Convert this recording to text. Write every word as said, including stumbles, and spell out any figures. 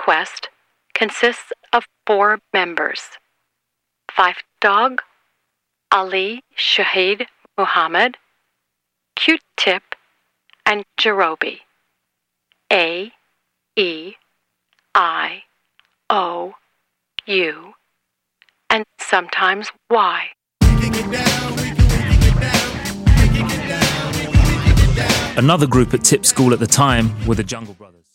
Quest consists of four members: Fife Dog, Ali Shaheed Muhammad, Q-Tip, and Jarobi. A, E, I, O, U, and sometimes Y. Another group at Tip School at the time were the Jungle Brothers.